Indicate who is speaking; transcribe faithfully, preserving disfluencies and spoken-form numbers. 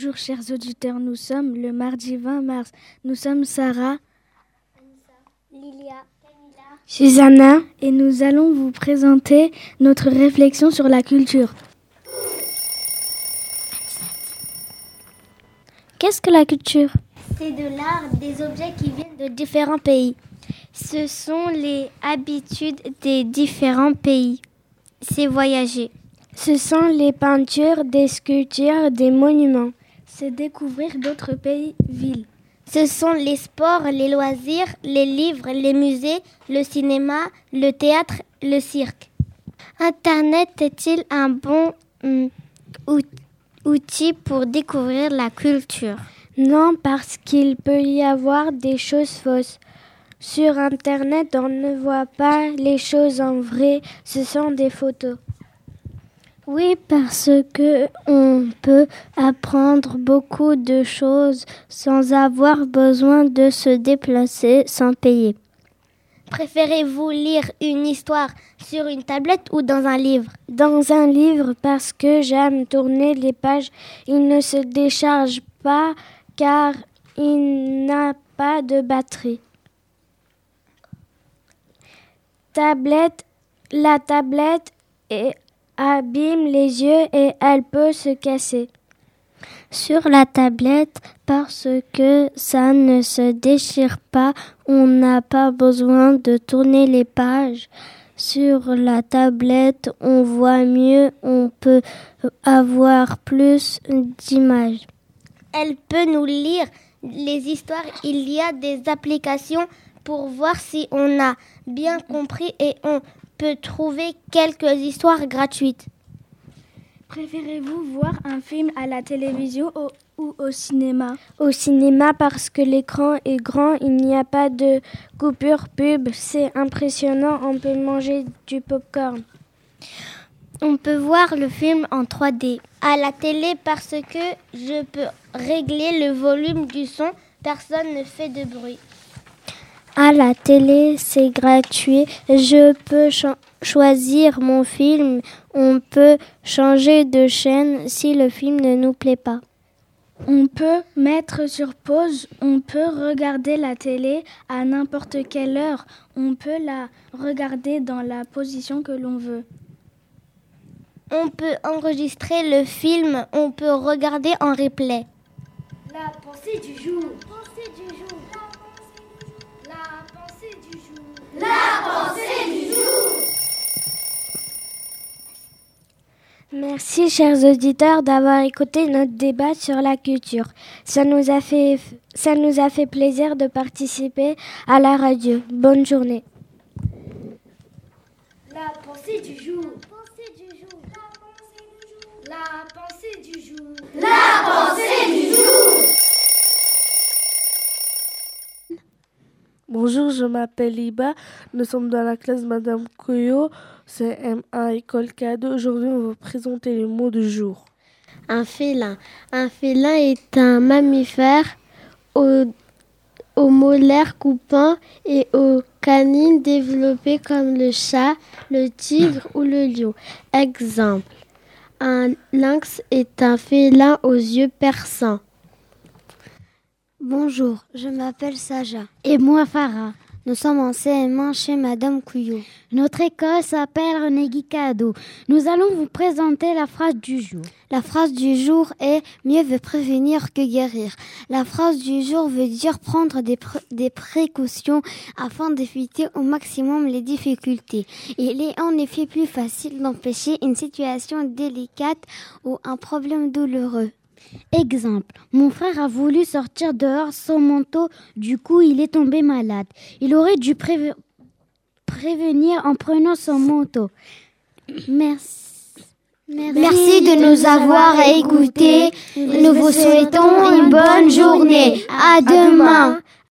Speaker 1: Bonjour chers auditeurs, nous sommes le mardi vingt mars. Nous sommes Sarah,
Speaker 2: Lilia,
Speaker 1: Susanna et nous allons vous présenter notre réflexion sur la culture. Qu'est-ce que la culture ?
Speaker 2: C'est de l'art, des objets qui viennent de différents pays. Ce sont les habitudes des différents pays. C'est voyager.
Speaker 1: Ce sont les peintures, des sculptures, des monuments. C'est découvrir d'autres pays, villes.
Speaker 2: Ce sont les sports, les loisirs, les livres, les musées, le cinéma, le théâtre, le cirque. Internet est-il un bon hum, outil pour découvrir la culture ?
Speaker 1: Non, parce qu'il peut y avoir des choses fausses. Sur Internet, on ne voit pas les choses en vrai, ce sont des photos. Oui, parce que on peut apprendre beaucoup de choses sans avoir besoin de se déplacer, sans payer.
Speaker 2: Préférez-vous lire une histoire sur une tablette ou dans un livre ?
Speaker 1: Dans un livre, parce que j'aime tourner les pages. Il ne se décharge pas car il n'a pas de batterie. Tablette, la tablette est abîme les yeux et elle peut se casser. Sur la tablette, parce que ça ne se déchire pas, on n'a pas besoin de tourner les pages. Sur la tablette, on voit mieux, on peut avoir plus d'images.
Speaker 2: Elle peut nous lire les histoires. Il y a des applications pour voir si on a bien compris et on peut trouver quelques histoires gratuites.
Speaker 1: Préférez-vous voir un film à la télévision ou, ou au cinéma ? Au cinéma parce que l'écran est grand, il n'y a pas de coupure pub, c'est impressionnant, on peut manger du popcorn.
Speaker 2: On peut voir le film en trois D. À la télé parce que je peux régler le volume du son, personne ne fait de bruit.
Speaker 1: À la télé, c'est gratuit. Je peux cho- choisir mon film. On peut changer de chaîne si le film ne nous plaît pas. On peut mettre sur pause. On peut regarder la télé à n'importe quelle heure. On peut la regarder dans la position que l'on veut.
Speaker 2: On peut enregistrer le film. On peut regarder en replay.
Speaker 3: La pensée du jour. Pensée du jour. La pensée du jour. La pensée du jour.
Speaker 1: Merci, chers auditeurs, d'avoir écouté notre débat sur la culture. Ça nous a fait, ça nous a fait plaisir de participer à la radio. Bonne journée.
Speaker 3: La pensée du jour. Pensée du jour. La pensée du jour. La pensée du jour.
Speaker 4: Bonjour, je m'appelle Iba. Nous sommes dans la classe Madame Koyo, C M un École K deux. Aujourd'hui, on va vous présenter les mots du jour.
Speaker 5: Un félin. Un félin est un mammifère aux, aux molaires coupants et aux canines développées comme le chat, le tigre ou le lion. Exemple. Un lynx est un félin aux yeux perçants.
Speaker 6: Bonjour, je m'appelle Saja.
Speaker 7: Et moi Farah.
Speaker 6: Nous sommes en C M un chez Madame Couillot.
Speaker 7: Notre école s'appelle René Guicado. Nous allons vous présenter la phrase du jour.
Speaker 6: La phrase du jour est « Mieux vaut prévenir que guérir ». La phrase du jour veut dire prendre des, pr- des précautions afin d'éviter au maximum les difficultés. Il est en effet plus facile d'empêcher une situation délicate ou un problème douloureux.
Speaker 7: Exemple, mon frère a voulu sortir dehors sans manteau, du coup il est tombé malade. Il aurait dû préve- prévenir en prenant son manteau. Merci.
Speaker 6: Merci, Merci de nous avoir écoutés. Nous vous souhaitons une bonne journée. À demain.